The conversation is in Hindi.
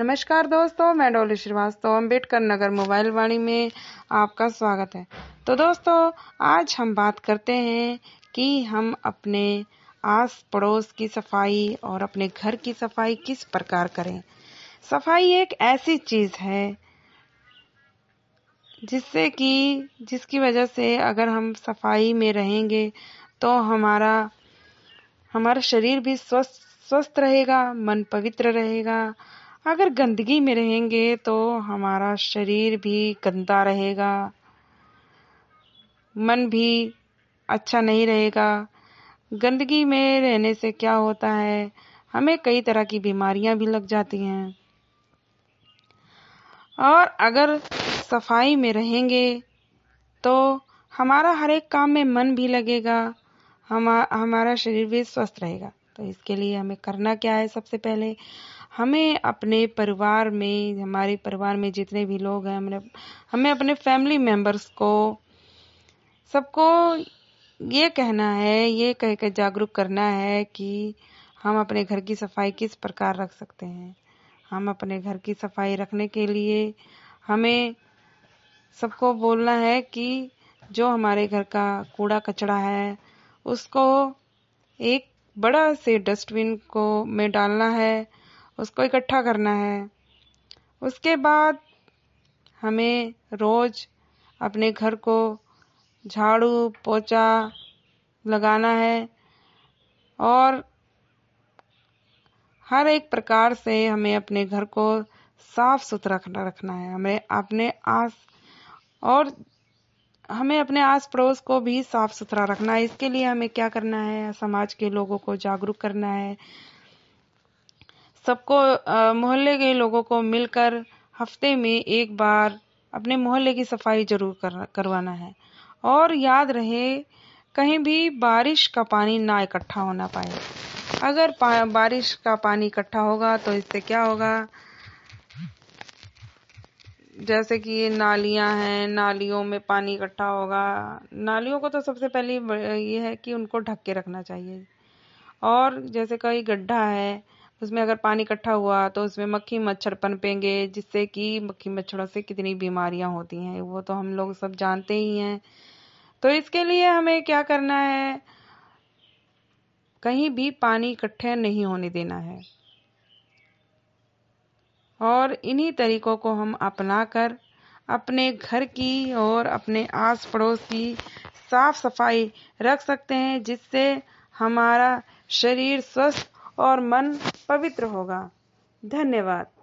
नमस्कार दोस्तों, मैं डॉली श्रीवास्तव अम्बेडकर नगर मोबाइल वाणी में आपका स्वागत है। तो दोस्तों, आज हम बात करते हैं कि हम अपने आस पड़ोस की सफाई और अपने घर की सफाई किस प्रकार करें। सफाई एक ऐसी चीज है जिसकी वजह से अगर हम सफाई में रहेंगे तो हमारा शरीर भी स्वस्थ रहेगा, मन पवित्र रहेगा। अगर गंदगी में रहेंगे तो हमारा शरीर भी गंदा रहेगा, मन भी अच्छा नहीं रहेगा। गंदगी में रहने से क्या होता है, हमें कई तरह की बीमारियां भी लग जाती हैं। और अगर सफाई में रहेंगे तो हमारा हर एक काम में मन भी लगेगा, हमारा शरीर भी स्वस्थ रहेगा। तो इसके लिए हमें करना क्या है? सबसे पहले हमें अपने परिवार में, हमारे परिवार में जितने भी लोग हैं, हमें अपने फैमिली मेंबर्स को सबको ये कहना है, ये कह के जागरूक करना है कि हम अपने घर की सफाई किस प्रकार रख सकते हैं। हम अपने घर की सफाई रखने के लिए हमें सबको बोलना है कि जो हमारे घर का कूड़ा कचरा है उसको एक बड़ा से डस्टबिन में डालना है, उसको इकट्ठा करना है। उसके बाद हमें रोज अपने घर को झाड़ू पोछा लगाना है और हर एक प्रकार से हमें अपने घर को साफ सुथरा रखना है। हमें अपने आस पड़ोस को भी साफ सुथरा रखना है। इसके लिए हमें क्या करना है? समाज के लोगों को जागरूक करना है। सबको मोहल्ले के लोगों को मिलकर हफ्ते में एक बार अपने मोहल्ले की सफाई जरूर करवाना है। और याद रहे, कहीं भी बारिश का पानी ना इकट्ठा होना पाए। अगर बारिश का पानी इकट्ठा होगा तो इससे क्या होगा, जैसे कि ये नालियां हैं, नालियों में पानी इकट्ठा होगा। नालियों को तो सबसे पहले ये है कि उनको ढक के रखना चाहिए। और जैसे कोई गड्ढा है, उसमें अगर पानी इकट्ठा हुआ तो उसमें मक्खी मच्छर पनपेंगे, जिससे कि मक्खी मच्छरों से कितनी बीमारियां होती हैं वो तो हम लोग सब जानते ही हैं। तो इसके लिए हमें क्या करना है? कहीं भी पानी इकट्ठे नहीं होने देना है। और इन्हीं तरीकों को हम अपनाकर अपने घर की और अपने आस पड़ोस की साफ सफाई रख सकते हैं, जिससे हमारा शरीर स्वस्थ और मन पवित्र होगा। धन्यवाद।